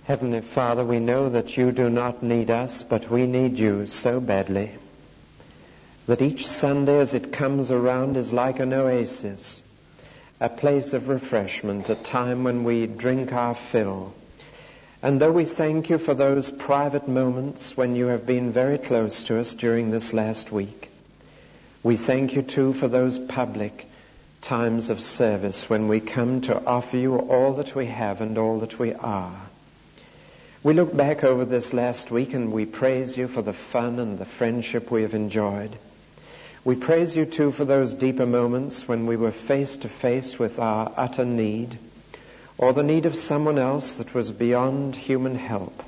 Heavenly Father, we know that you do not need us, but we need you so badly that each Sunday as it comes around is like an oasis, a place of refreshment, a time when we drink our fill. And though we thank you for those private moments when you have been very close to us during this last week, we thank you too for those public times of service when we come to offer you all that we have and all that we are. We look back over this last week and we praise you for the fun and the friendship we have enjoyed. We praise you too for those deeper moments when we were face to face with our utter need, or the need of someone else that was beyond human help.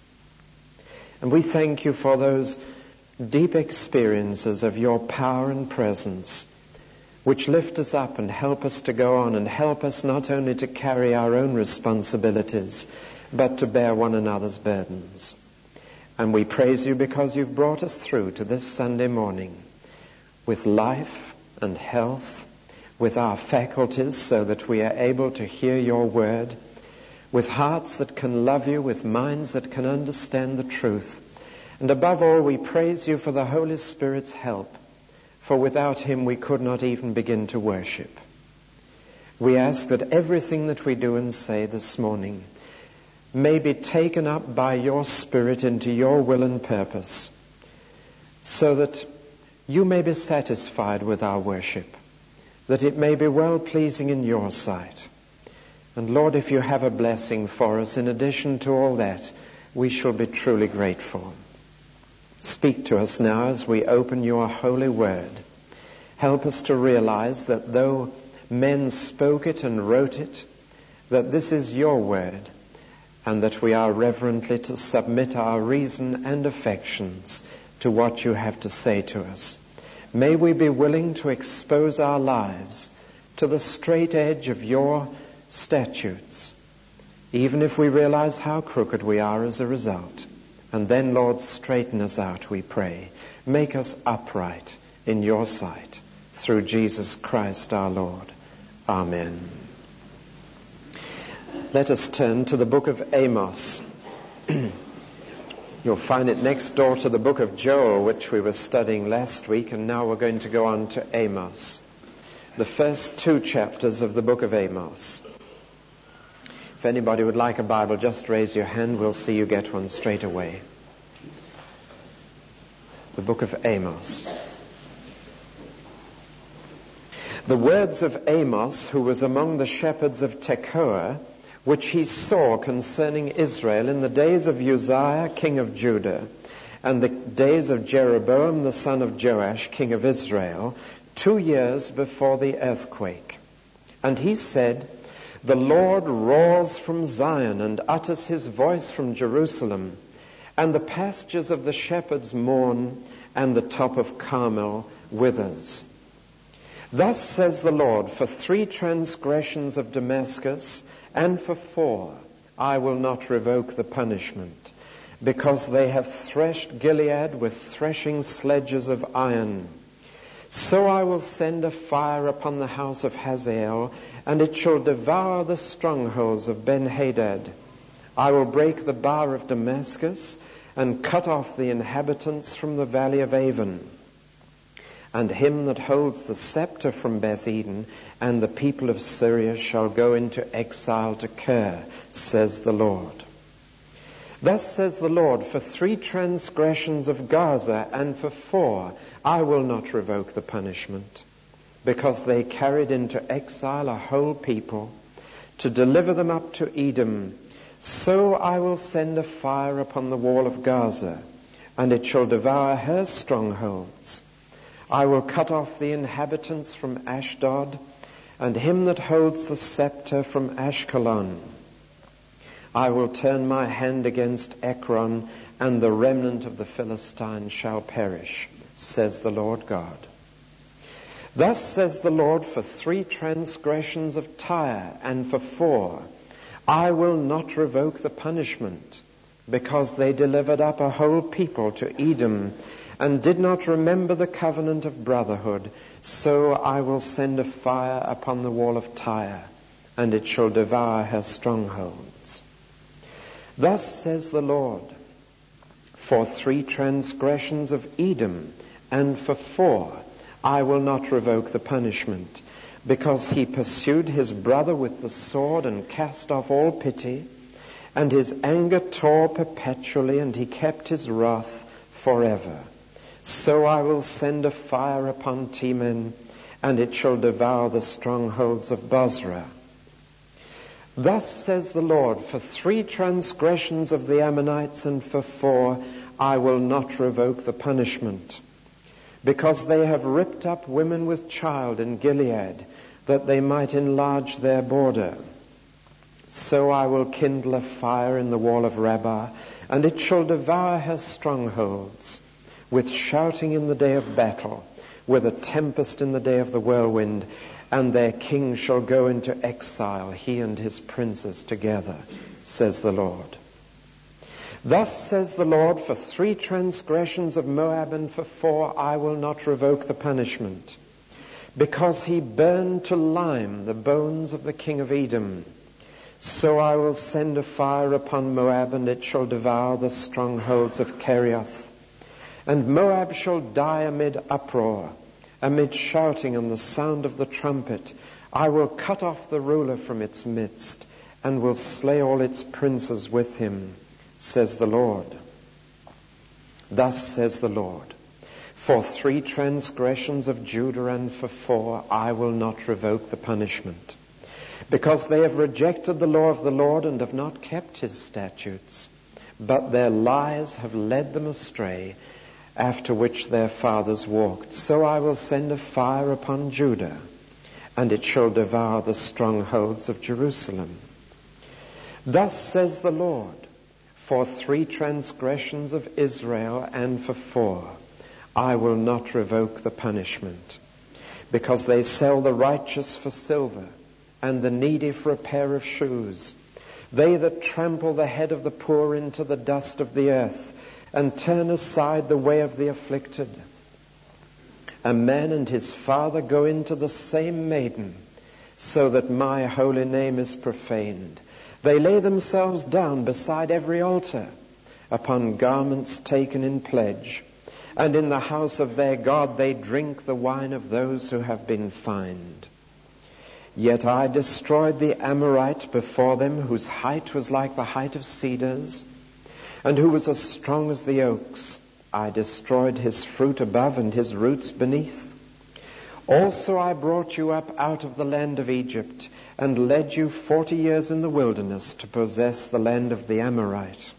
And we thank you for those deep experiences of your power and presence, which lift us up and help us to go on and help us not only to carry our own responsibilities, but to bear one another's burdens. And we praise you because you've brought us through to this Sunday morning with life and health, with our faculties so that we are able to hear your word, with hearts that can love you, with minds that can understand the truth. And above all, we praise you for the Holy Spirit's help, for without him we could not even begin to worship. We ask that everything that we do and say this morning may be taken up by your Spirit into your will and purpose, so that you may be satisfied with our worship, that it may be well-pleasing in your sight. And Lord, if you have a blessing for us in addition to all that, we shall be truly grateful. Speak to us now as we open your holy word. Help us to realize that though men spoke it and wrote it, that this is your word, and that we are reverently to submit our reason and affections to what you have to say to us. May we be willing to expose our lives to the straight edge of your statutes, even if we realize how crooked we are as a result. And then, Lord, straighten us out, we pray. Make us upright in your sight, through Jesus Christ our Lord. Amen. Let us turn to the book of Amos. You'll find it next door to the book of Joel, which we were studying last week, and now we're going to go on to Amos, the first 2 chapters of the book of Amos. If anybody would like a Bible, just raise your hand. We'll see you get one straight away. The book of Amos. The words of Amos, who was among the shepherds of Tekoa, which he saw concerning Israel in the days of Uzziah, king of Judah, and the days of Jeroboam, the son of Joash, king of Israel, 2 years before the earthquake. And he said, "The Lord roars from Zion and utters his voice from Jerusalem, and the pastures of the shepherds mourn, and the top of Carmel withers. Thus says the Lord, for 3 transgressions of Damascus, and for 4, I will not revoke the punishment, because they have threshed Gilead with threshing sledges of iron. So I will send a fire upon the house of Hazael, and it shall devour the strongholds of Ben-Hadad. I will break the bar of Damascus, and cut off the inhabitants from the valley of Avon. And him that holds the scepter from Beth-Eden, and the people of Syria shall go into exile to Kir, says the Lord. Thus says the Lord, for 3 transgressions of Gaza, and for 4, I will not revoke the punishment, because they carried into exile a whole people, to deliver them up to Edom. So I will send a fire upon the wall of Gaza, and it shall devour her strongholds. I will cut off the inhabitants from Ashdod, and him that holds the scepter from Ashkelon. I will turn my hand against Ekron, and the remnant of the Philistines shall perish, says the Lord God. Thus says the Lord, for 3 transgressions of Tyre, and for 4, I will not revoke the punishment, because they delivered up a whole people to Edom, and did not remember the covenant of brotherhood. So I will send a fire upon the wall of Tyre, and it shall devour her strongholds. Thus says the Lord, for 3 transgressions of Edom, and for 4, I will not revoke the punishment, because he pursued his brother with the sword and cast off all pity, and his anger tore perpetually, and he kept his wrath forever. So I will send a fire upon Teman, and it shall devour the strongholds of Bozrah. Thus says the Lord, for 3 transgressions of the Ammonites, and for 4, I will not revoke the punishment, because they have ripped up women with child in Gilead, that they might enlarge their border. So I will kindle a fire in the wall of Rabbah, and it shall devour her strongholds, with shouting in the day of battle, with a tempest in the day of the whirlwind, and their king shall go into exile, he and his princes together, says the Lord. Thus says the Lord, for 3 transgressions of Moab, and for 4, I will not revoke the punishment, because he burned to lime the bones of the king of Edom. So I will send a fire upon Moab, and it shall devour the strongholds of Kerioth. And Moab shall die amid uproar, amid shouting and the sound of the trumpet. I will cut off the ruler from its midst, and will slay all its princes with him, says the Lord. Thus says the Lord, for 3 transgressions of Judah, and for 4, I will not revoke the punishment, because they have rejected the law of the Lord and have not kept his statutes, but their lies have led them astray, after which their fathers walked. So I will send a fire upon Judah, and it shall devour the strongholds of Jerusalem. Thus says the Lord, for 3 transgressions of Israel, and for 4, I will not revoke the punishment, because they sell the righteous for silver, and the needy for a pair of shoes. They that trample the head of the poor into the dust of the earth, and turn aside the way of the afflicted. A man and his father go into the same maiden, so that my holy name is profaned. They lay themselves down beside every altar, upon garments taken in pledge, and in the house of their God they drink the wine of those who have been fined. Yet I destroyed the Amorite before them, whose height was like the height of cedars, and who was as strong as the oaks. I destroyed his fruit above and his roots beneath. Also I brought you up out of the land of Egypt, and led you 40 years in the wilderness to possess the land of the Amorite.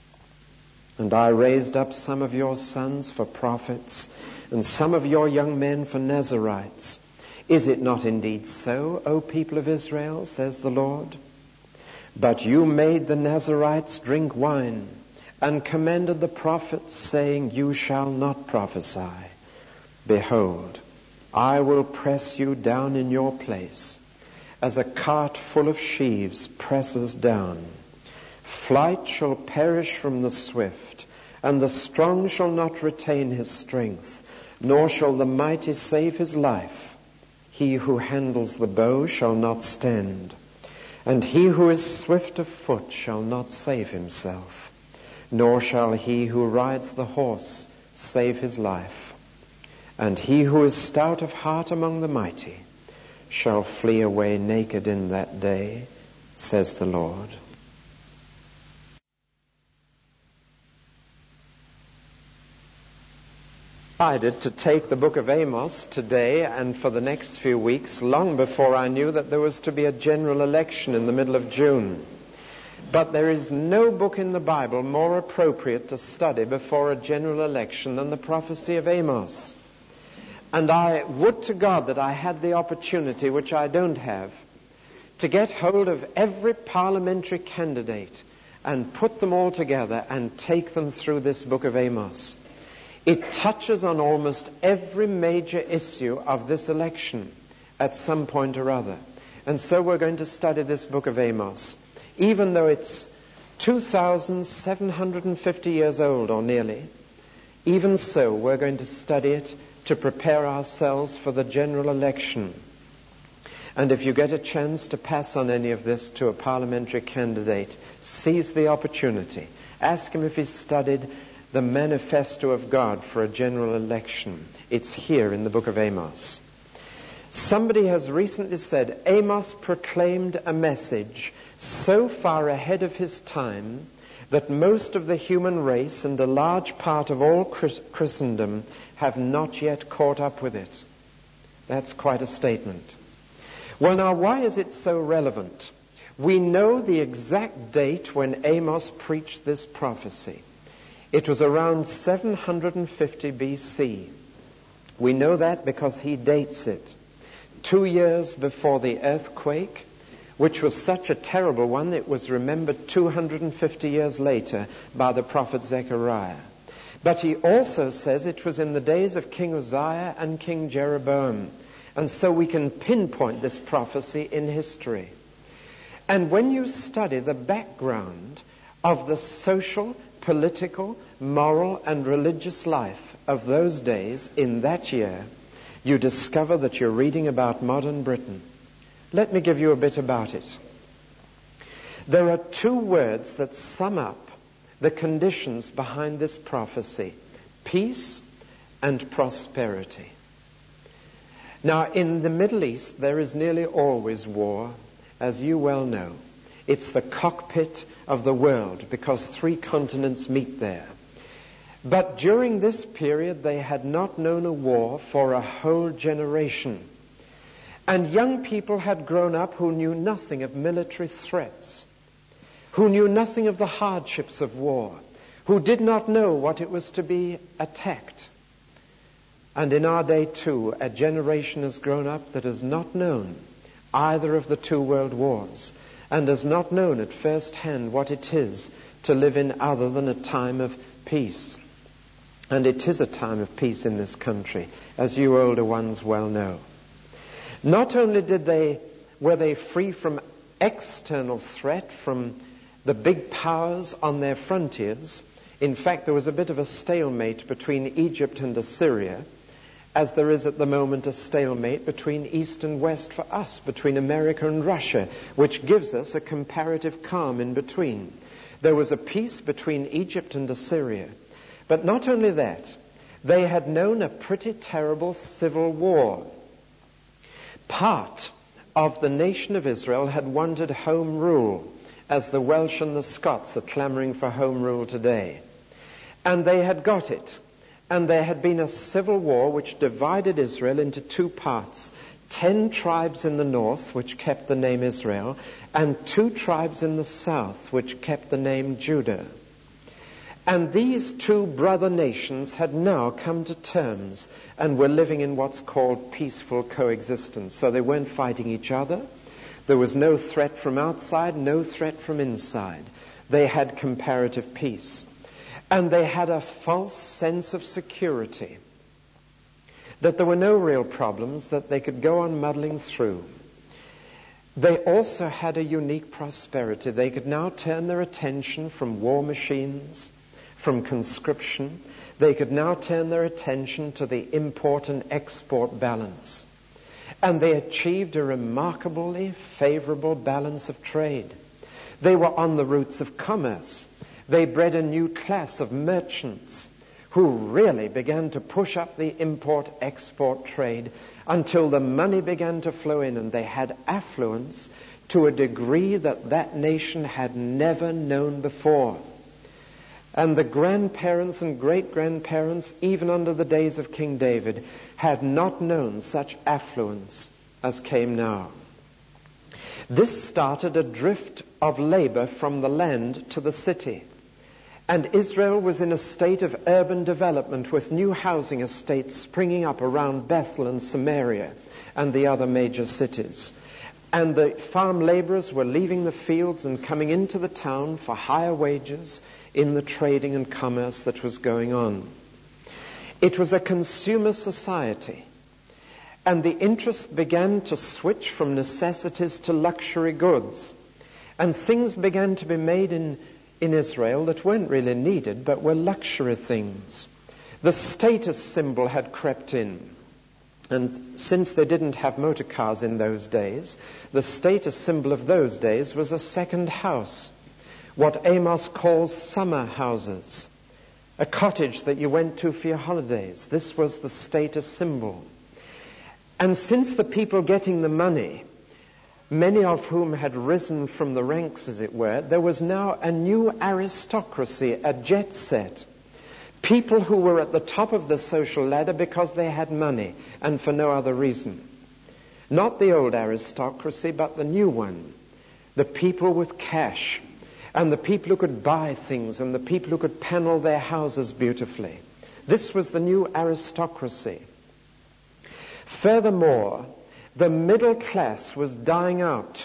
And I raised up some of your sons for prophets, and some of your young men for Nazarites. Is it not indeed so, O people of Israel, says the Lord? But you made the Nazarites drink wine, and commanded the prophets, saying, you shall not prophesy. Behold, I will press you down in your place, as a cart full of sheaves presses down. Flight shall perish from the swift, and the strong shall not retain his strength, nor shall the mighty save his life. He who handles the bow shall not stand, and he who is swift of foot shall not save himself, nor shall he who rides the horse save his life. And he who is stout of heart among the mighty shall flee away naked in that day, says the Lord. I decided to take the book of Amos today and for the next few weeks, long before I knew that there was to be a general election in the middle of June. But there is no book in the Bible more appropriate to study before a general election than the prophecy of Amos. And I would to God that I had the opportunity, which I don't have, to get hold of every parliamentary candidate and put them all together and take them through this book of Amos. It touches on almost every major issue of this election at some point or other. And so we're going to study this book of Amos. Even though it's 2,750 years old or nearly, even so we're going to study it to prepare ourselves for the general election. And if you get a chance to pass on any of this to a parliamentary candidate, seize the opportunity. Ask him if he's studied the manifesto of God for a general election. It's here in the book of Amos. Somebody has recently said Amos proclaimed a message so far ahead of his time that most of the human race and a large part of all Christendom have not yet caught up with it. That's quite a statement. Well, now, why is it so relevant? We know the exact date when Amos preached this prophecy. It was around 750 BC. We know that because he dates it. 2 years before the earthquake, which was such a terrible one, it was remembered 250 years later by the prophet Zechariah. But he also says it was in the days of King Uzziah and King Jeroboam. And so we can pinpoint this prophecy in history. And when you study the background of the social, political, moral, and religious life of those days in that year, you discover that you're reading about modern Britain. Let me give you a bit about it. There are 2 words that sum up the conditions behind this prophecy: peace and prosperity. Now, in the Middle East, there is nearly always war, as you well know. It's the cockpit of the world because 3 continents meet there. But during this period, they had not known a war for a whole generation. And young people had grown up who knew nothing of military threats, who knew nothing of the hardships of war, who did not know what it was to be attacked. And in our day, too, a generation has grown up that has not known either of the 2 world wars and has not known at first hand what it is to live in other than a time of peace. And it is a time of peace in this country, as you older ones well know. Not only were they free from external threat from the big powers on their frontiers. In fact, there was a bit of a stalemate between Egypt and Assyria, as there is at the moment a stalemate between East and West for us, between America and Russia, which gives us a comparative calm in between. There was a peace between Egypt and Assyria. But not only that, they had known a pretty terrible civil war. Part of the nation of Israel had wanted home rule, as the Welsh and the Scots are clamoring for home rule today. And they had got it. And there had been a civil war which divided Israel into 2 parts. 10 tribes in the north, which kept the name Israel, and 2 tribes in the south, which kept the name Judah. And these 2 brother nations had now come to terms and were living in what's called peaceful coexistence. So they weren't fighting each other. There was no threat from outside, no threat from inside. They had comparative peace. And they had a false sense of security, that there were no real problems, that they could go on muddling through. They also had a unique prosperity. They could now turn their attention from war machines, from conscription. They could now turn their attention to the import and export balance. And they achieved a remarkably favorable balance of trade. They were on the routes of commerce. They bred a new class of merchants who really began to push up the import-export trade until the money began to flow in, and they had affluence to a degree that that nation had never known before. And the grandparents and great-grandparents, even under the days of King David, had not known such affluence as came now. This started a drift of labor from the land to the city. And Israel was in a state of urban development with new housing estates springing up around Bethel and Samaria and the other major cities. And the farm laborers were leaving the fields and coming into the town for higher wages in the trading and commerce that was going on. It was a consumer society. And the interest began to switch from necessities to luxury goods. And things began to be made in Israel that weren't really needed, but were luxury things. The status symbol had crept in. And since they didn't have motor cars in those days, the status symbol of those days was a second house, what Amos calls summer houses, a cottage that you went to for your holidays. This was the status symbol. And since the people getting the money, many of whom had risen from the ranks, as it were, there was now a new aristocracy, a jet set. People who were at the top of the social ladder because they had money and for no other reason. Not the old aristocracy, but the new one. The people with cash, and the people who could buy things, and the people who could panel their houses beautifully. This was the new aristocracy. Furthermore, the middle class was dying out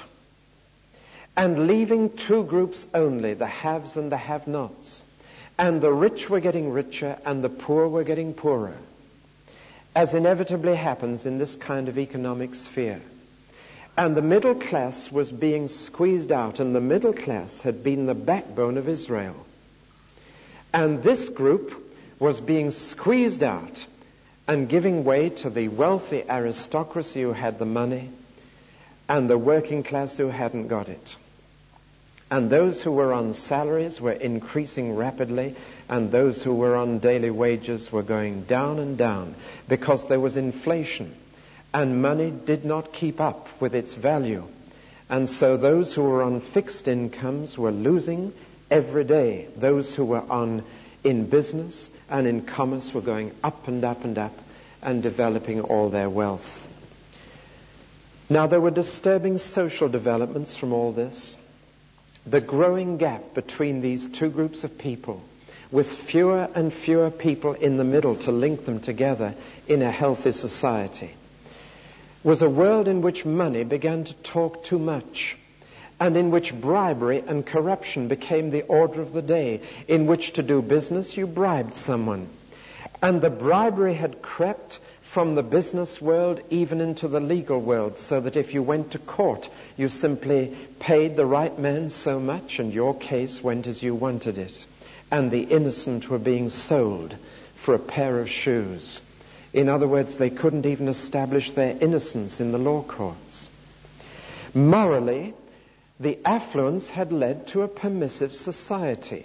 and leaving two groups only, the haves and the have-nots. And the rich were getting richer and the poor were getting poorer, as inevitably happens in this kind of economic sphere. And the middle class was being squeezed out, and the middle class had been the backbone of Israel. And this group was being squeezed out and giving way to the wealthy aristocracy who had the money and the working class who hadn't got it. And those who were on salaries were increasing rapidly, and those who were on daily wages were going down and down because there was inflation and money did not keep up with its value. And so those who were on fixed incomes were losing every day. Those who were in business and in commerce were going up and up and up and developing all their wealth. Now there were disturbing social developments from all this. The growing gap between these two groups of people, with fewer and fewer people in the middle to link them together in a healthy society, was a world in which money began to talk too much, and in which bribery and corruption became the order of the day. In which to do business, you bribed someone. And the bribery had crept from the business world even into the legal world, so that if you went to court, you simply paid the right man so much and your case went as you wanted it. And the innocent were being sold for a pair of shoes. In other words, they couldn't even establish their innocence in the law courts. Morally, the affluence had led to a permissive society.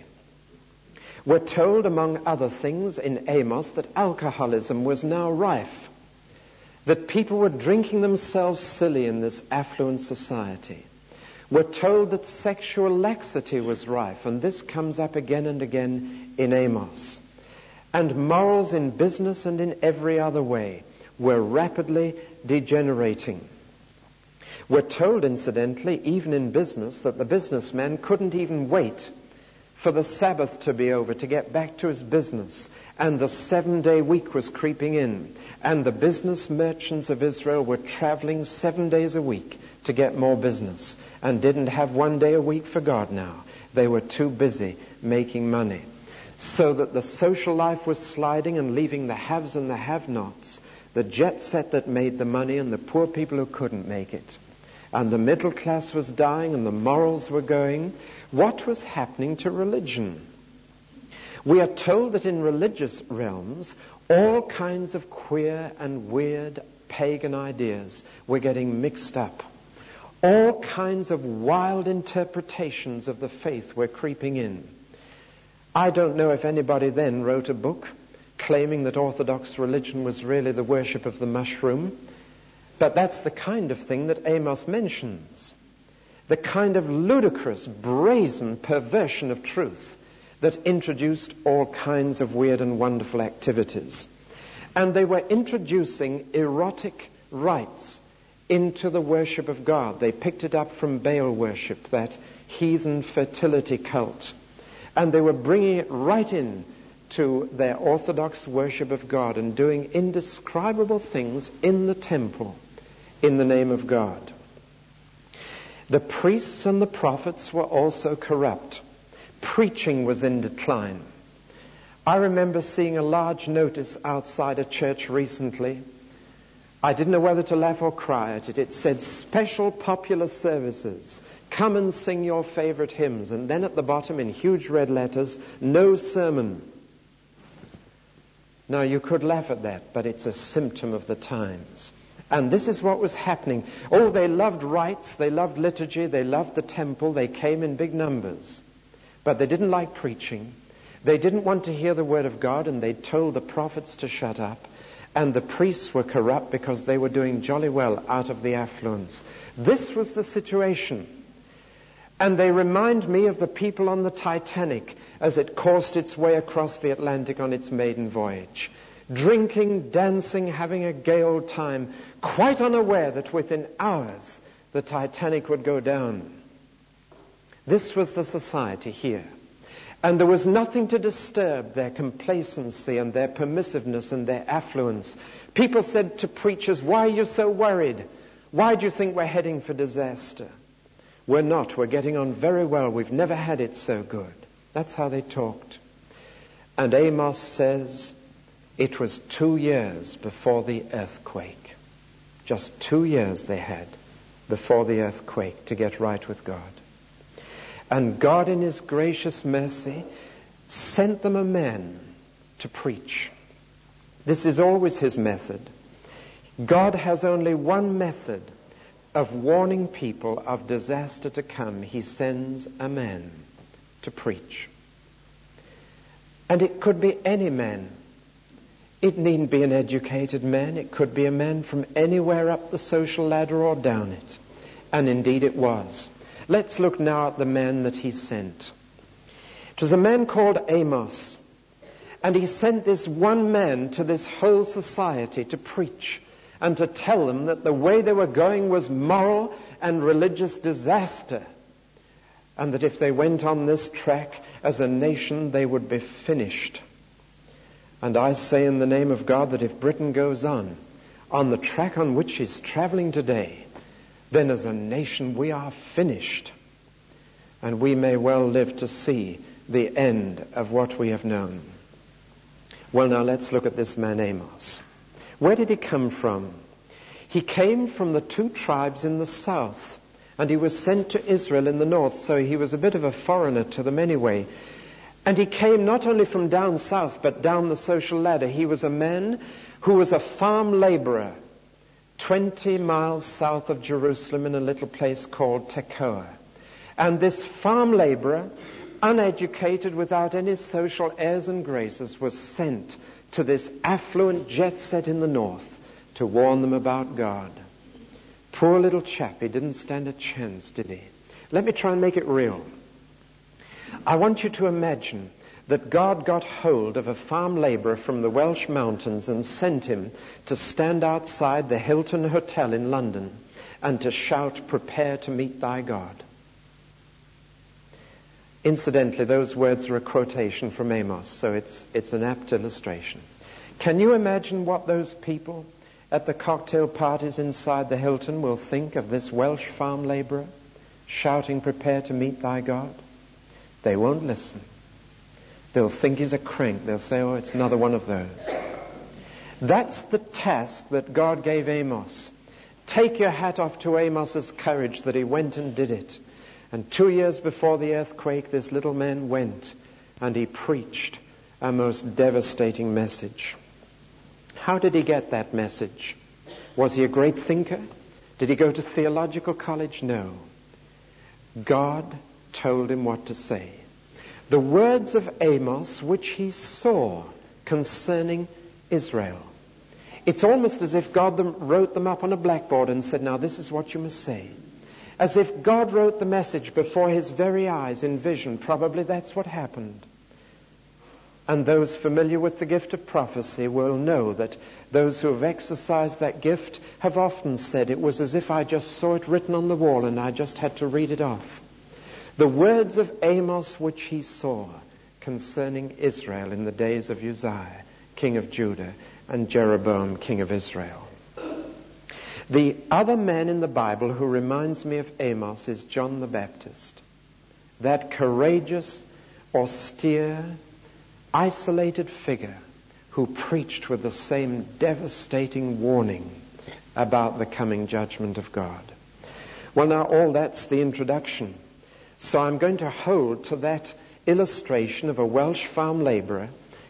We're told, among other things, in Amos that alcoholism was now rife, that people were drinking themselves silly in this affluent society. We're told that sexual laxity was rife, and this comes up again and again in Amos. And morals in business and in every other way were rapidly degenerating. We're told, incidentally, even in business, that the businessman couldn't even wait for the Sabbath to be over to get back to his business. And the 7-day week was creeping in. And the business merchants of Israel were traveling 7 days a week to get more business and didn't have 1 day a week for God now. They were too busy making money. So that the social life was sliding and leaving the haves and the have-nots, the jet set that made the money and the poor people who couldn't make it. And the middle class was dying and the morals were going. What was happening to religion? We are told that in religious realms, all kinds of queer and weird pagan ideas were getting mixed up. All kinds of wild interpretations of the faith were creeping in. I don't know if anybody then wrote a book claiming that Orthodox religion was really the worship of the mushroom, but that's the kind of thing that Amos mentions. The kind of ludicrous, brazen perversion of truth that introduced all kinds of weird and wonderful activities. And they were introducing erotic rites into the worship of God. They picked it up from Baal worship, that heathen fertility cult. And they were bringing it right in to their Orthodox worship of God and doing indescribable things in the temple in the name of God. The priests and the prophets were also corrupt. Preaching was in decline. I remember seeing a large notice outside a church recently. I didn't know whether to laugh or cry at it. It said, "Special popular services. Come and sing your favorite hymns." And then at the bottom in huge red letters, "No sermon." Now, you could laugh at that, but it's a symptom of the times. And this is what was happening. Oh, they loved rites, they loved liturgy, they loved the temple, they came in big numbers. But they didn't like preaching. They didn't want to hear the word of God, and they told the prophets to shut up. And the priests were corrupt because they were doing jolly well out of the affluence. This was the situation. And they remind me of the people on the Titanic as it coursed its way across the Atlantic on its maiden voyage. Drinking, dancing, having a gay old time, quite unaware that within hours the Titanic would go down. This was the society here. And there was nothing to disturb their complacency and their permissiveness and their affluence. People said to preachers, "Why are you so worried? Why do you think we're heading for disaster?" We're not. We're getting on very well. We've never had it so good. That's how they talked. And Amos says it was 2 years before the earthquake. Just 2 years they had before the earthquake to get right with God. And God, in His gracious mercy, sent them a man to preach. This is always His method. God has only one method of warning people of disaster to come. He sends a man to preach. And it could be any man. It needn't be an educated man. It could be a man from anywhere up the social ladder or down it. And indeed it was. Let's look now at the man that He sent. It was a man called Amos. And he sent this one man to this whole society to preach and to tell them that the way they were going was moral and religious disaster. And that if they went on this track as a nation, they would be finished. And I say in the name of God that if Britain goes on the track on which she's traveling today, then as a nation we are finished. And we may well live to see the end of what we have known. Well, now let's look at this man Amos. Where did he come from? He came from the 2 tribes in the south, and he was sent to Israel in the north, so he was a bit of a foreigner to them anyway. And he came not only from down south, but down the social ladder. He was a man who was a farm laborer 20 miles south of Jerusalem in a little place called Tekoa. And this farm laborer, uneducated, without any social airs and graces, was sent to this affluent jet set in the north to warn them about God. Poor little chap, he didn't stand a chance, did he? Let me try and make it real. I want you to imagine that God got hold of a farm laborer from the Welsh mountains and sent him to stand outside the Hilton Hotel in London and to shout, "Prepare to meet thy God." Incidentally, those words are a quotation from Amos, so it's an apt illustration. Can you imagine what those people at the cocktail parties inside the Hilton will think of this Welsh farm laborer shouting, "Prepare to meet thy God"? They won't listen. They'll think he's a crank. They'll say, "Oh, it's another one of those." That's the task that God gave Amos. Take your hat off to Amos's courage that he went and did it. And 2 years before the earthquake, this little man went and he preached a most devastating message. How did he get that message? Was he a great thinker? Did he go to theological college? No. God told him what to say. The words of Amos which he saw concerning Israel. It's almost as if God wrote them up on a blackboard and said, "Now this is what you must say." As if God wrote the message before his very eyes in vision. Probably that's what happened. And those familiar with the gift of prophecy will know that those who have exercised that gift have often said it was as if I just saw it written on the wall and I just had to read it off. The words of Amos which he saw concerning Israel in the days of Uzziah, king of Judah, and Jeroboam, king of Israel. The other man in the Bible who reminds me of Amos is John the Baptist. That courageous, austere, isolated figure who preached with the same devastating warning about the coming judgment of God. Well, now all that's the introduction. So I'm going to hold to that illustration of a Welsh farm labourer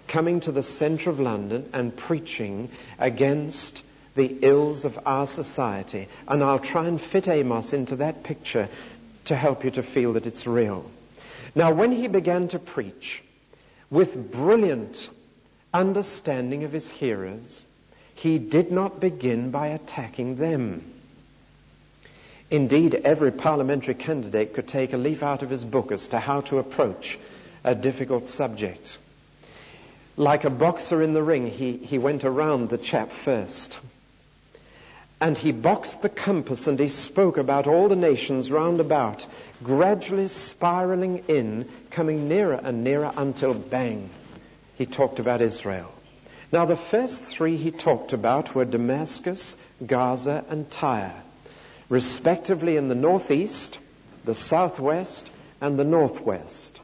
coming to the centre of London and preaching against the ills of our society. And I'll try and fit Amos into that picture to help you to feel that it's real. Now, when he began to preach with brilliant understanding of his hearers, he did not begin by attacking them. Indeed, every parliamentary candidate could take a leaf out of his book as to how to approach a difficult subject. Like a boxer in the ring, he went around the chap first. And he boxed the compass and he spoke about all the nations round about, gradually spiraling in, coming nearer and nearer until bang, he talked about Israel. Now the first three he talked about were Damascus, Gaza and Tyre, respectively in the northeast, the southwest and the northwest.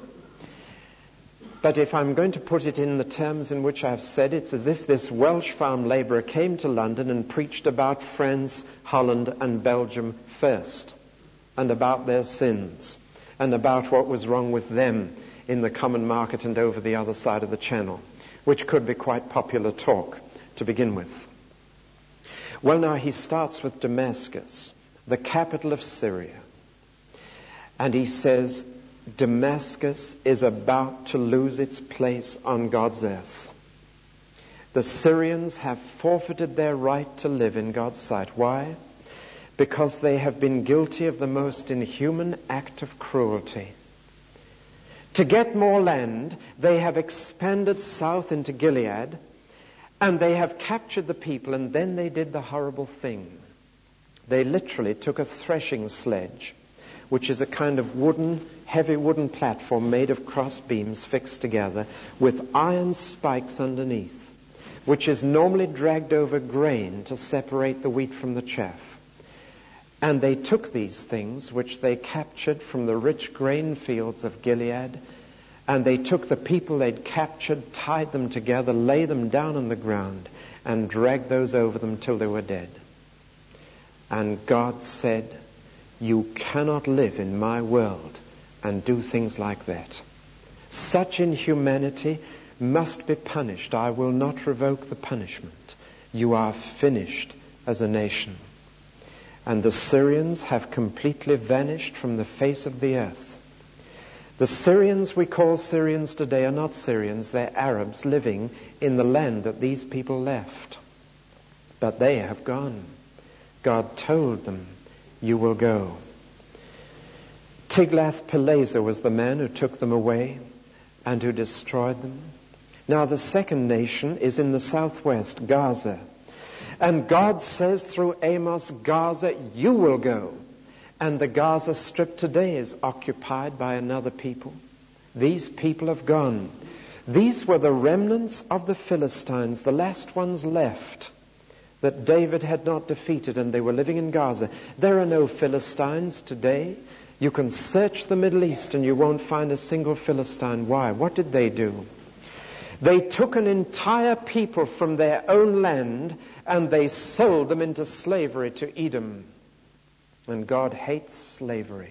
But if I'm going to put it in the terms in which I've said, it's as if this Welsh farm labourer came to London and preached about France, Holland and Belgium first, and about their sins, and about what was wrong with them in the common market and over the other side of the channel, which could be quite popular talk to begin with. Well, now he starts with Damascus, the capital of Syria, and he says, Damascus is about to lose its place on God's earth. The Syrians have forfeited their right to live in God's sight. Why? Because they have been guilty of the most inhuman act of cruelty. To get more land, they have expanded south into Gilead, and they have captured the people, and then they did the horrible thing. They literally took a threshing sledge, which is a kind of heavy wooden platform made of cross beams fixed together with iron spikes underneath, which is normally dragged over grain to separate the wheat from the chaff. And they took these things, which they captured from the rich grain fields of Gilead, and they took the people they'd captured, tied them together, lay them down on the ground, and dragged those over them till they were dead. And God said, you cannot live in my world and do things like that. Such inhumanity must be punished. I will not revoke the punishment. You are finished as a nation. And the Syrians have completely vanished from the face of the earth. The Syrians we call Syrians today are not Syrians. They're Arabs living in the land that these people left. But they have gone. God told them, you will go. Tiglath-Pileser was the man who took them away and who destroyed them. Now the second nation is in the southwest, Gaza. And God says through Amos, Gaza, you will go. And the Gaza Strip today is occupied by another people. These people have gone. These were the remnants of the Philistines, the last ones left that David had not defeated, and they were living in Gaza. There are no Philistines today. You can search the Middle East and you won't find a single Philistine. Why? What did they do? They took an entire people from their own land and they sold them into slavery to Edom. And God hates slavery.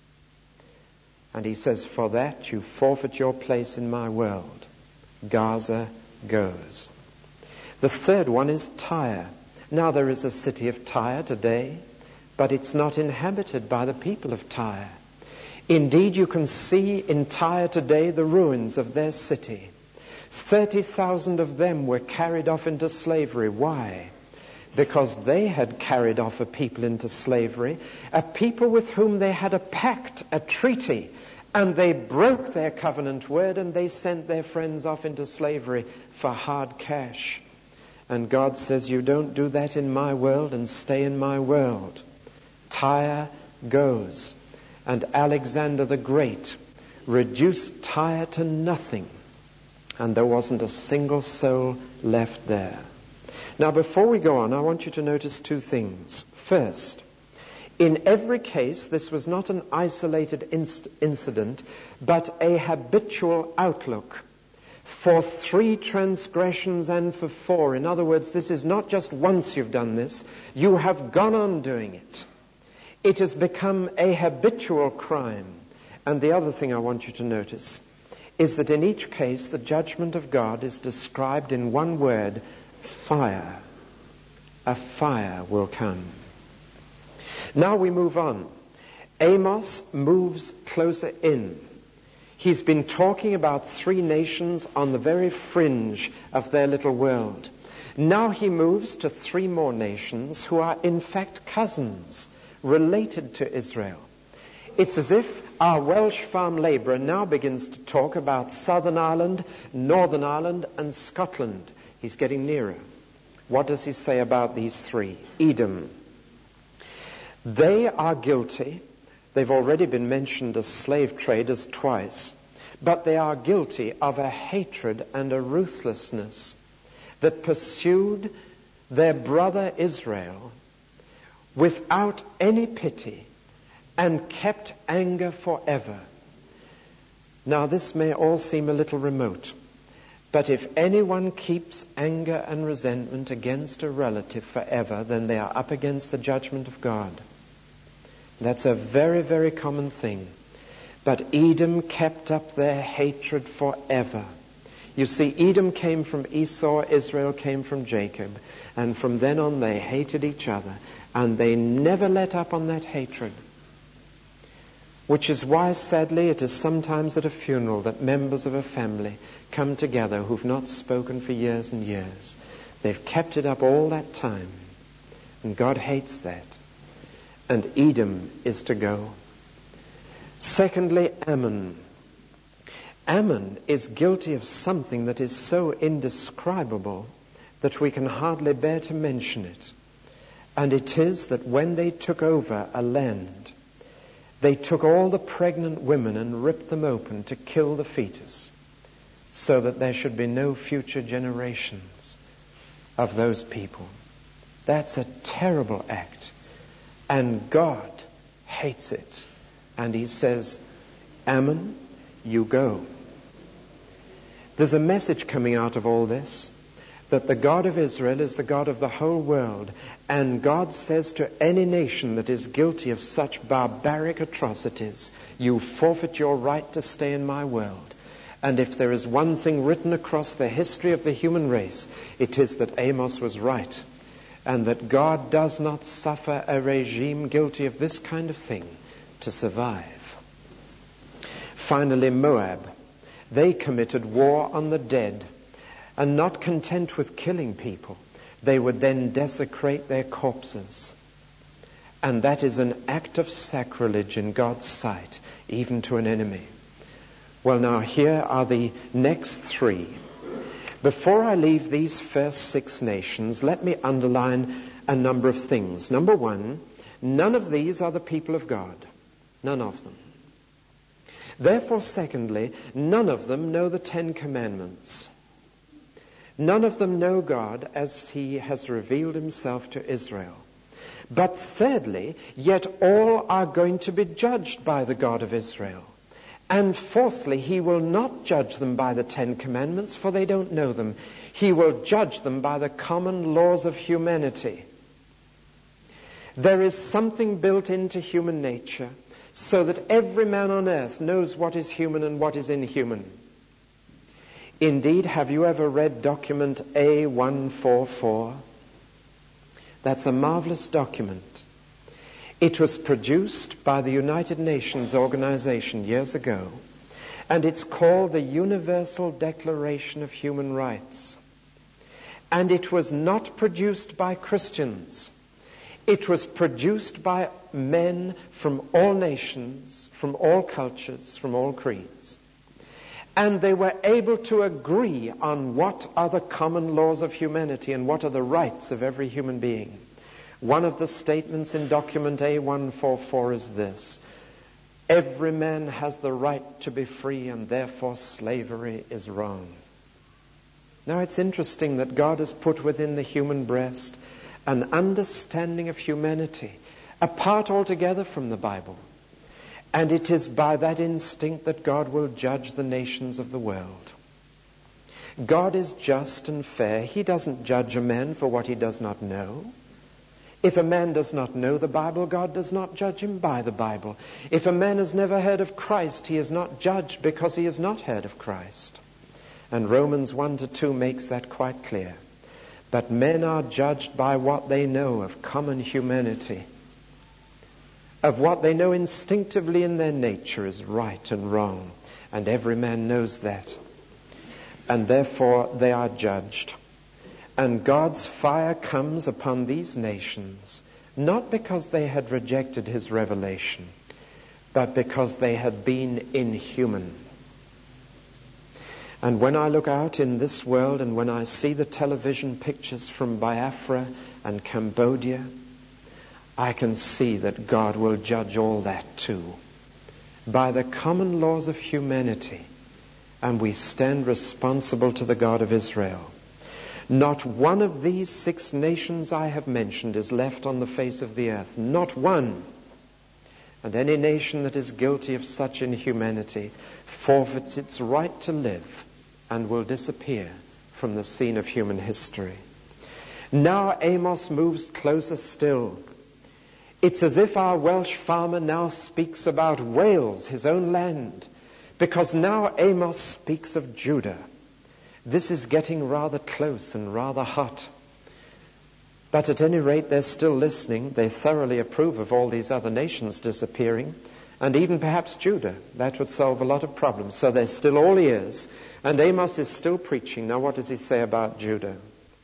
And he says, for that you forfeit your place in my world. Gaza goes. The third one is Tyre. Now there is a city of Tyre today, but it's not inhabited by the people of Tyre. Indeed, you can see in Tyre today the ruins of their city. 30,000 of them were carried off into slavery. Why? Because they had carried off a people into slavery, a people with whom they had a pact, a treaty, and they broke their covenant word and they sent their friends off into slavery for hard cash. And God says, you don't do that in my world and stay in my world. Tyre goes. And Alexander the Great reduced Tyre to nothing. And there wasn't a single soul left there. Now, before we go on, I want you to notice two things. First, in every case, this was not an isolated incident, but a habitual outlook. For 3 transgressions and for 4. In other words, this is not just once you've done this. You have gone on doing it. It has become a habitual crime. And the other thing I want you to notice is that in each case the judgment of God is described in one word: fire. A fire will come. Now we move on. Amos moves closer in. He's been talking about 3 nations on the very fringe of their little world. Now he moves to 3 more nations who are in fact cousins, related to Israel. It's as if our Welsh farm labourer now begins to talk about Southern Ireland, Northern Ireland, and Scotland. He's getting nearer. What does he say about these 3? Edom. They are guilty. They've already been mentioned as slave traders twice, but they are guilty of a hatred and a ruthlessness that pursued their brother Israel without any pity and kept anger forever. Now this may all seem a little remote, but if anyone keeps anger and resentment against a relative forever, then they are up against the judgment of God. That's a very, very common thing. But Edom kept up their hatred forever. You see, Edom came from Esau, Israel came from Jacob, and from then on they hated each other, and they never let up on that hatred. Which is why, sadly, it is sometimes at a funeral that members of a family come together who've not spoken for years and years. They've kept it up all that time, and God hates that. And Edom is to go. Secondly, Ammon. Ammon is guilty of something that is so indescribable that we can hardly bear to mention it. And it is that when they took over a land, they took all the pregnant women and ripped them open to kill the fetus, so that there should be no future generations of those people. That's a terrible act. And God hates it. And he says, Ammon, you go. There's a message coming out of all this, that the God of Israel is the God of the whole world. And God says to any nation that is guilty of such barbaric atrocities, you forfeit your right to stay in my world. And if there is one thing written across the history of the human race, it is that Amos was right. And that God does not suffer a regime guilty of this kind of thing to survive. Finally, Moab. They committed war on the dead, and not content with killing people, they would then desecrate their corpses. And that is an act of sacrilege in God's sight, even to an enemy. Well, now here are the next 3. Before I leave these first 6 nations, let me underline a number of things. Number 1, none of these are the people of God. None of them. Therefore, secondly, none of them know the 10 Commandments. None of them know God as he has revealed himself to Israel. But thirdly, yet all are going to be judged by the God of Israel. And fourthly, he will not judge them by the 10 Commandments, for they don't know them. He will judge them by the common laws of humanity. There is something built into human nature so that every man on earth knows what is human and what is inhuman. Indeed, have you ever read document A144? That's a marvelous document. It was produced by the United Nations organization years ago, and it's called the Universal Declaration of Human Rights. And it was not produced by Christians. It was produced by men from all nations, from all cultures, from all creeds. And they were able to agree on what are the common laws of humanity and what are the rights of every human being. One of the statements in document A144 is this: every man has the right to be free, and therefore slavery is wrong. Now it's interesting that God has put within the human breast an understanding of humanity, apart altogether from the Bible. And it is by that instinct that God will judge the nations of the world. God is just and fair. He doesn't judge a man for what he does not know. If a man does not know the Bible, God does not judge him by the Bible. If a man has never heard of Christ, he is not judged because he has not heard of Christ. And Romans 1-2 makes that quite clear. But men are judged by what they know of common humanity, of what they know instinctively in their nature is right and wrong. And every man knows that. And therefore they are judged. And God's fire comes upon these nations, not because they had rejected his revelation, but because they had been inhuman. And when I look out in this world and when I see the television pictures from Biafra and Cambodia, I can see that God will judge all that too, by the common laws of humanity, and we stand responsible to the God of Israel. Not one of these 6 nations I have mentioned is left on the face of the earth. Not one. And any nation that is guilty of such inhumanity forfeits its right to live and will disappear from the scene of human history. Now Amos moves closer still. It's as if our Welsh farmer now speaks about Wales, his own land, because now Amos speaks of Judah. This is getting rather close and rather hot. But at any rate, they're still listening. They thoroughly approve of all these other nations disappearing, and even perhaps Judah. That would solve a lot of problems. So they're still all ears, and Amos is still preaching. Now what does he say about Judah?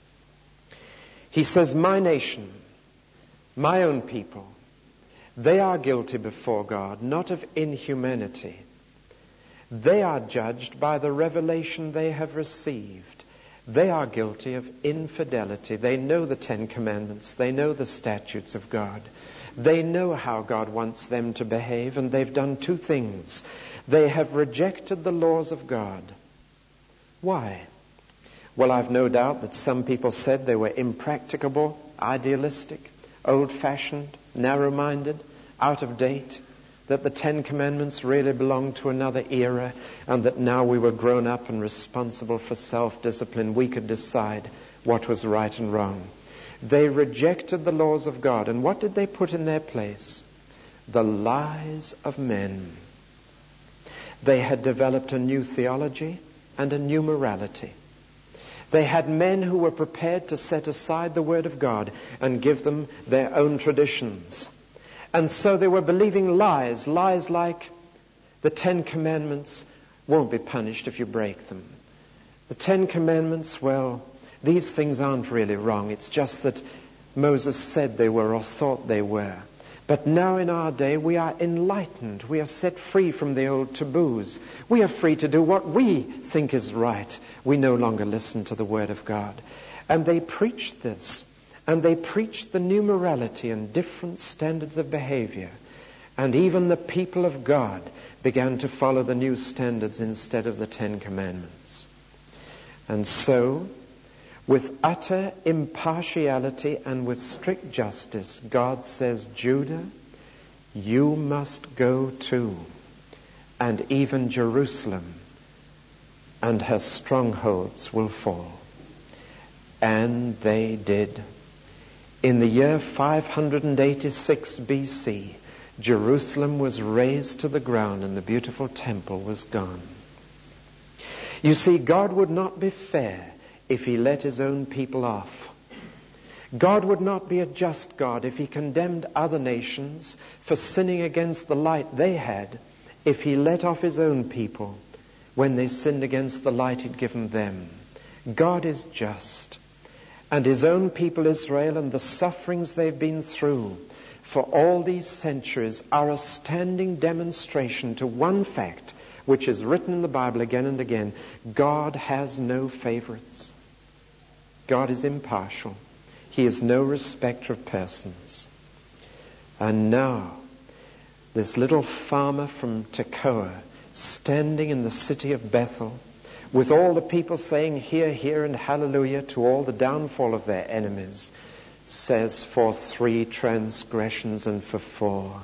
He says, my nation, my own people, they are guilty before God, not of inhumanity. They are judged by the revelation they have received. They are guilty of infidelity. They know the 10 Commandments. They know the statutes of God. They know how God wants them to behave, and they've done 2 things. They have rejected the laws of God. Why? Well, I've no doubt that some people said they were impracticable, idealistic, old-fashioned, narrow-minded, out of date, that the 10 Commandments really belonged to another era, and that now we were grown up and responsible for self-discipline. We could decide what was right and wrong. They rejected the laws of God, and what did they put in their place? The lies of men. They had developed a new theology and a new morality. They had men who were prepared to set aside the Word of God and give them their own traditions. And so they were believing lies like the 10 Commandments won't be punished if you break them. The 10 Commandments, well, these things aren't really wrong. It's just that Moses said they were or thought they were. But now in our day we are enlightened. We are set free from the old taboos. We are free to do what we think is right. We no longer listen to the Word of God. And they preached this. And they preached the new morality and different standards of behavior. And even the people of God began to follow the new standards instead of the 10 Commandments. And so, with utter impartiality and with strict justice, God says, Judah, you must go too. And even Jerusalem and her strongholds will fall. And they did. In the year 586 BC, Jerusalem was razed to the ground and the beautiful temple was gone. You see, God would not be fair if he let his own people off. God would not be a just God if he condemned other nations for sinning against the light they had, if he let off his own people when they sinned against the light he'd given them. God is just. And his own people Israel and the sufferings they've been through for all these centuries are a standing demonstration to one fact, which is written in the Bible again and again. God has no favorites. God is impartial. He is no respecter of persons. And now, this little farmer from Tekoa, standing in the city of Bethel, with all the people saying, hear, hear, and hallelujah to all the downfall of their enemies, says, for 3 transgressions and for 4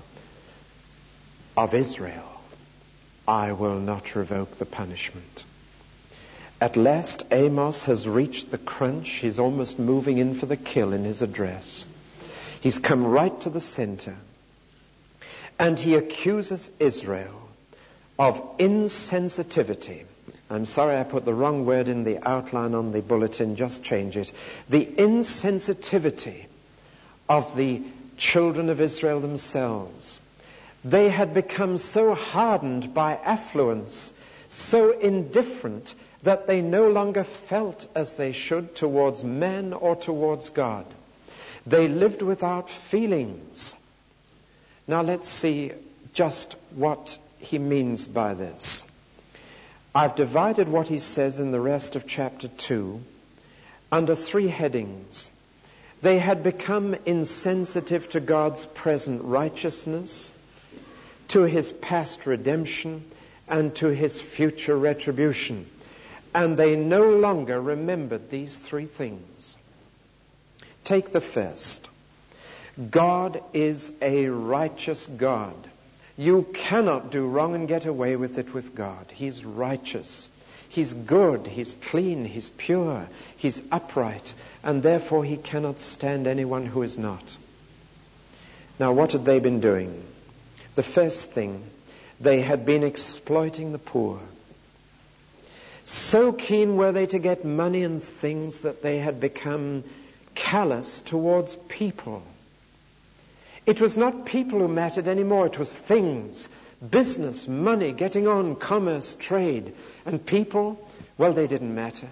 of Israel, I will not revoke the punishment. At last, Amos has reached the crunch. He's almost moving in for the kill in his address. He's come right to the center. And he accuses Israel of insensitivity. I'm sorry I put the wrong word in the outline on the bulletin, just change it. The insensitivity of the children of Israel themselves. They had become so hardened by affluence, so indifferent, that they no longer felt as they should towards men or towards God. They lived without feelings. Now let's see just what he means by this. I've divided what he says in the rest of chapter 2 under 3 headings. They had become insensitive to God's present righteousness, to his past redemption, and to his future retribution. And they no longer remembered these 3 things. Take the first. God is a righteous God. You cannot do wrong and get away with it with God. He's righteous. He's good. He's clean. He's pure. He's upright. And therefore he cannot stand anyone who is not. Now, what had they been doing? The first thing, they had been exploiting the poor. So keen were they to get money and things that they had become callous towards people. It was not people who mattered anymore. It was things, business, money, getting on, commerce, trade. And people, well, they didn't matter.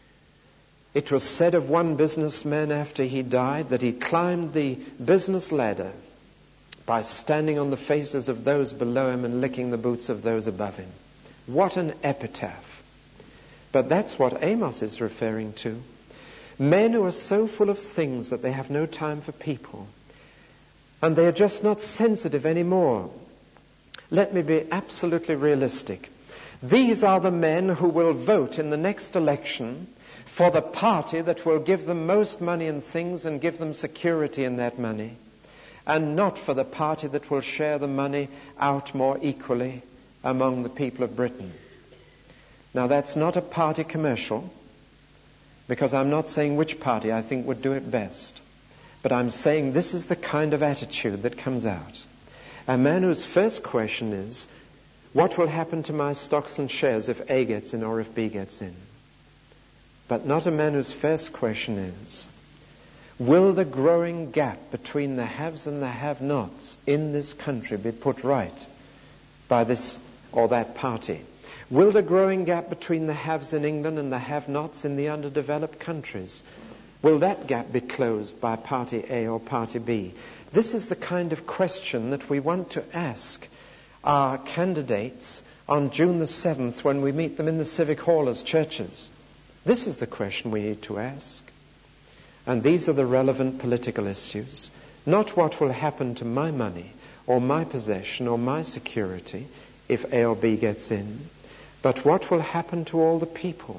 It was said of one businessman after he died that he climbed the business ladder by standing on the faces of those below him and licking the boots of those above him. What an epitaph. But that's what Amos is referring to. Men who are so full of things that they have no time for people. And they are just not sensitive anymore. Let me be absolutely realistic. These are the men who will vote in the next election for the party that will give them most money and things and give them security in that money, and not for the party that will share the money out more equally among the people of Britain. Now, that's not a party commercial, because I'm not saying which party I think would do it best. But I'm saying this is the kind of attitude that comes out. A man whose first question is, what will happen to my stocks and shares if A gets in or if B gets in? But not a man whose first question is, will the growing gap between the haves and the have-nots in this country be put right by this or that party? Will the growing gap between the haves in England and the have-nots in the underdeveloped countries, will that gap be closed by party A or party B? This is the kind of question that we want to ask our candidates on June the 7th when we meet them in the Civic Hall as churches. This is the question we need to ask. And these are the relevant political issues. Not what will happen to my money or my possession or my security if A or B gets in, but what will happen to all the people.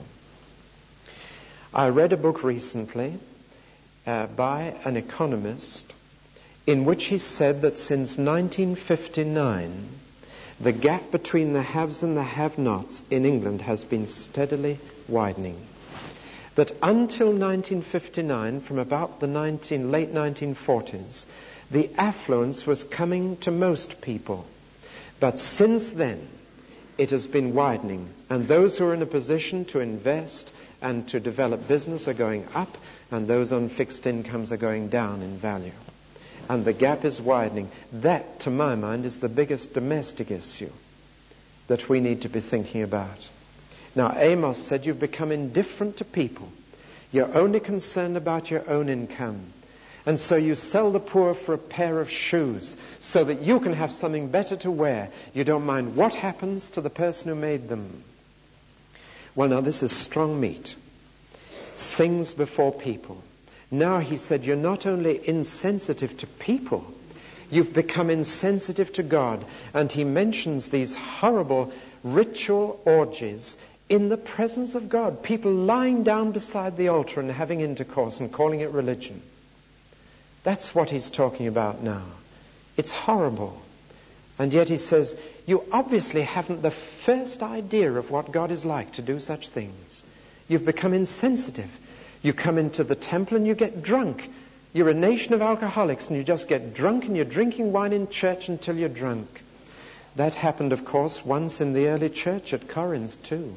I read a book recently by an economist in which he said that since 1959, the gap between the haves and the have-nots in England has been steadily widening. That until 1959, from about the late 1940s, the affluence was coming to most people. But since then, it has been widening. And those who are in a position to invest and to develop business are going up, and those on fixed incomes are going down in value. And the gap is widening. That, to my mind, is the biggest domestic issue that we need to be thinking about. Now, Amos said you've become indifferent to people. You're only concerned about your own income. And so you sell the poor for a pair of shoes so that you can have something better to wear. You don't mind what happens to the person who made them. Well, now, this is strong meat. Things before people. Now, he said, you're not only insensitive to people, you've become insensitive to God. And he mentions these horrible ritual orgies in the presence of God. People lying down beside the altar and having intercourse and calling it religion. That's what he's talking about now. It's horrible. And yet he says, you obviously haven't the first idea of what God is like to do such things. You've become insensitive. You come into the temple and you get drunk. You're a nation of alcoholics, and you just get drunk, and you're drinking wine in church until you're drunk. That happened, of course, once in the early church at Corinth too.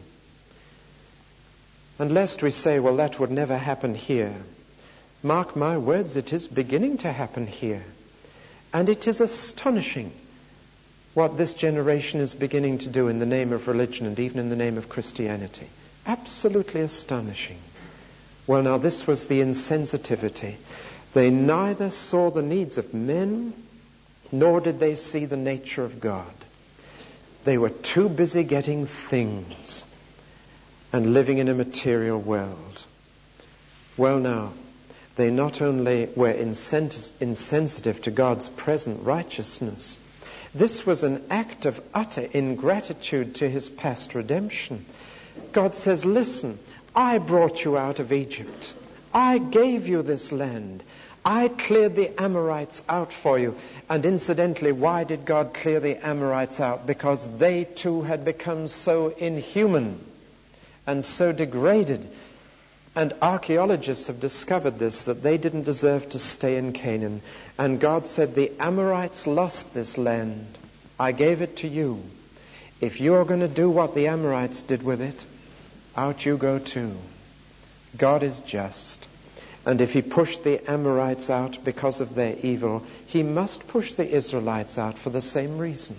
And lest we say, well, that would never happen here. Mark my words, it is beginning to happen here. And it is astonishing what this generation is beginning to do in the name of religion and even in the name of Christianity. Absolutely astonishing. Well, now, this was the insensitivity. They neither saw the needs of men, nor did they see the nature of God. They were too busy getting things and living in a material world. Well, now, they not only were insensitive to God's present righteousness, this was an act of utter ingratitude to his past redemption. God says, listen, I brought you out of Egypt. I gave you this land. I cleared the Amorites out for you. And incidentally, why did God clear the Amorites out? Because they too had become so inhuman and so degraded. And archaeologists have discovered this, that they didn't deserve to stay in Canaan. And God said, the Amorites lost this land. I gave it to you. If you're going to do what the Amorites did with it, out you go too. God is just. And if he pushed the Amorites out because of their evil, he must push the Israelites out for the same reason.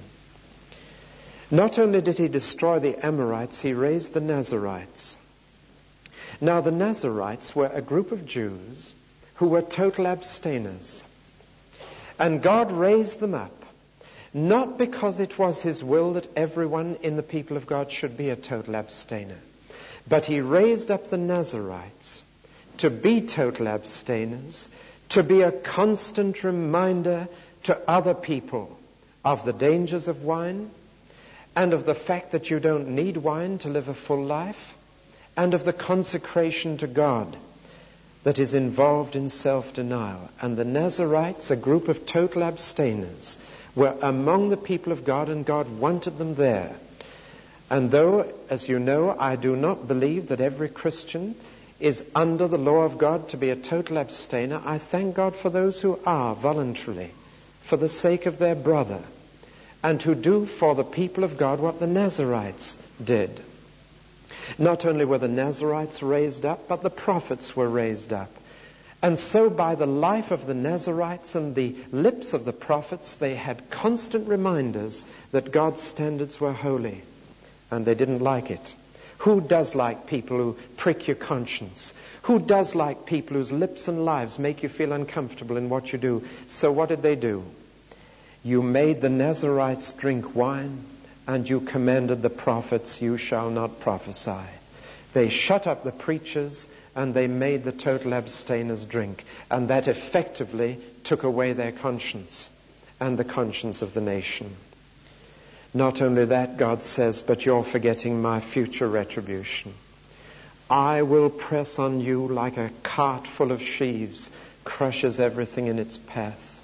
Not only did he destroy the Amorites, he raised the Nazarites. Now, the Nazarites were a group of Jews who were total abstainers. And God raised them up, not because it was his will that everyone in the people of God should be a total abstainer, but he raised up the Nazarites to be total abstainers, to be a constant reminder to other people of the dangers of wine and of the fact that you don't need wine to live a full life, and of the consecration to God that is involved in self-denial. And the Nazarites, a group of total abstainers, were among the people of God, and God wanted them there. And though, as you know, I do not believe that every Christian is under the law of God to be a total abstainer, I thank God for those who are voluntarily, for the sake of their brother, and who do for the people of God what the Nazarites did. Not only were the Nazarites raised up, but the prophets were raised up. And so by the life of the Nazarites and the lips of the prophets, they had constant reminders that God's standards were holy. And they didn't like it. Who does like people who prick your conscience? Who does like people whose lips and lives make you feel uncomfortable in what you do? So what did they do? You made the Nazarites drink wine, and you commanded the prophets, you shall not prophesy. They shut up the preachers, and they made the total abstainers drink. And that effectively took away their conscience and the conscience of the nation. Not only that, God says, but you're forgetting my future retribution. I will press on you like a cart full of sheaves crushes everything in its path.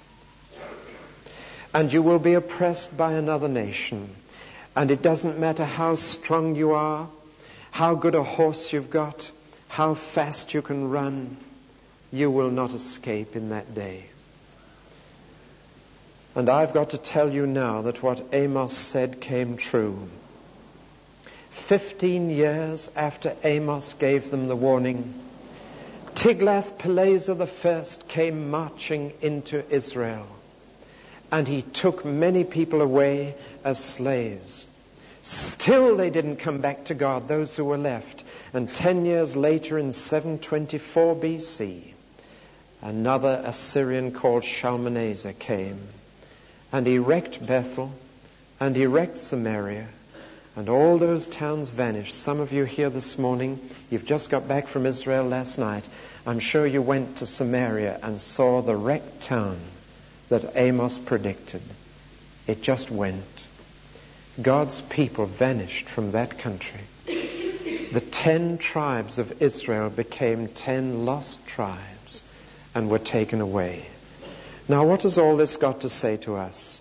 And you will be oppressed by another nation. And it doesn't matter how strong you are, how good a horse you've got, how fast you can run, you will not escape in that day. And I've got to tell you now that what Amos said came true. 15 years after Amos gave them the warning, Tiglath-Pileser I came marching into Israel. And he took many people away as slaves. Still they didn't come back to God, those who were left. And 10 years later, in 724 BC, another Assyrian called Shalmaneser came. And he wrecked Bethel, and he wrecked Samaria, and all those towns vanished. Some of you here this morning, you've just got back from Israel last night. I'm sure you went to Samaria and saw the wrecked town that Amos predicted. It just went. God's people vanished from that country. The 10 tribes of Israel became 10 lost tribes and were taken away. Now, what has all this got to say to us?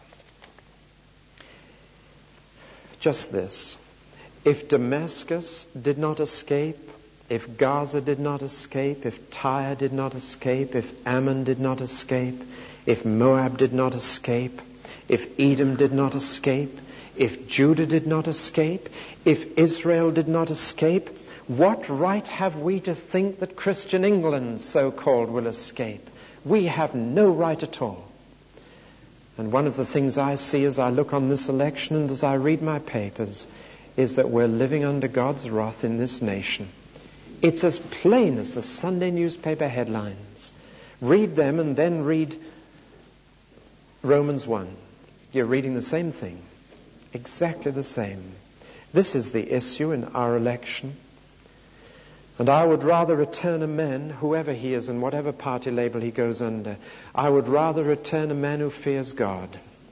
Just this. If Damascus did not escape, if Gaza did not escape, if Tyre did not escape, if Ammon did not escape, if Moab did not escape, if Edom did not escape, if Judah did not escape, if Israel did not escape, what right have we to think that Christian England, so-called, will escape? We have no right at all. And one of the things I see as I look on this election and as I read my papers is that we're living under God's wrath in this nation. It's as plain as the Sunday newspaper headlines. Read them and then read Romans 1. You're reading the same thing. Exactly the same. This is the issue in our election. And I would rather return a man, whoever he is and whatever party label he goes under, I would rather return a man who fears God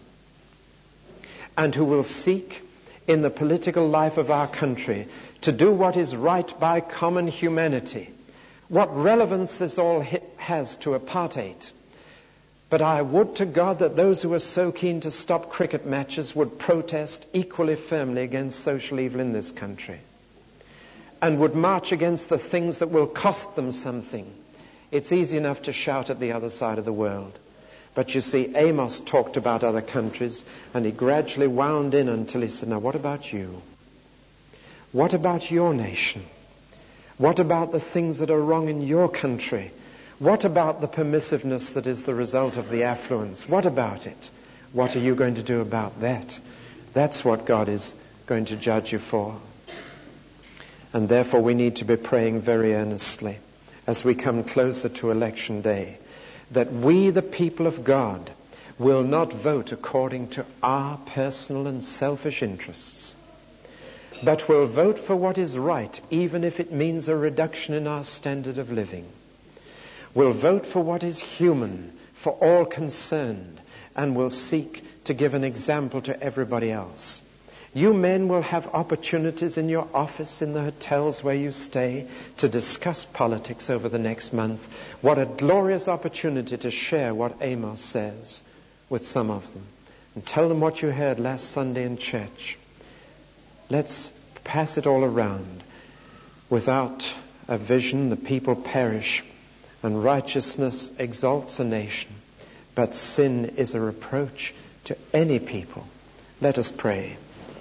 and who will seek in the political life of our country to do what is right by common humanity. What relevance this all has to apartheid. But I would to God that those who are so keen to stop cricket matches would protest equally firmly against social evil in this country, and would march against the things that will cost them something. It's easy enough to shout at the other side of the world. But you see, Amos talked about other countries, and he gradually wound in until he said, now what about you? What about your nation? What about the things that are wrong in your country? What about the permissiveness that is the result of the affluence? What about it? What are you going to do about that? That's what God is going to judge you for. And therefore we need to be praying very earnestly as we come closer to election day, that we, the people of God, will not vote according to our personal and selfish interests, but will vote for what is right, even if it means a reduction in our standard of living. We'll vote for what is human for all concerned, and will seek to give an example to everybody else. You men will have opportunities in your office, in the hotels where you stay, to discuss politics over the next month. What a glorious opportunity to share what Amos says with some of them. And tell them what you heard last Sunday in church. Let's pass it all around. Without a vision, the people perish, and righteousness exalts a nation. But sin is a reproach to any people. Let us pray.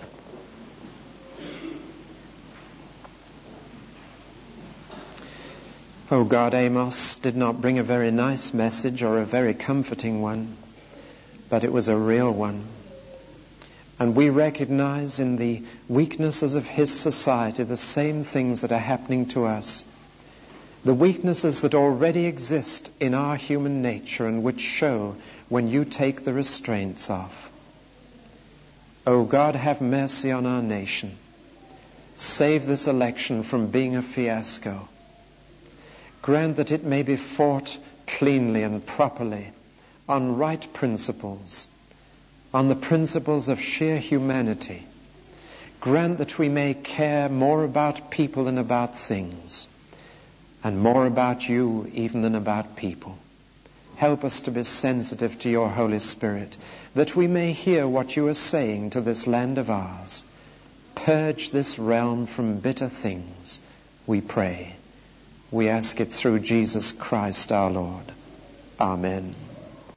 Oh God, Amos did not bring a very nice message or a very comforting one, but it was a real one. And we recognize in the weaknesses of his society the same things that are happening to us. The weaknesses that already exist in our human nature and which show when you take the restraints off. Oh God, have mercy on our nation. Save this election from being a fiasco. Grant that it may be fought cleanly and properly on right principles, on the principles of sheer humanity. Grant that we may care more about people than about things, and more about you even than about people. Help us to be sensitive to your Holy Spirit, that we may hear what you are saying to this land of ours. Purge this realm from bitter things, we pray. We ask it through Jesus Christ our Lord. Amen.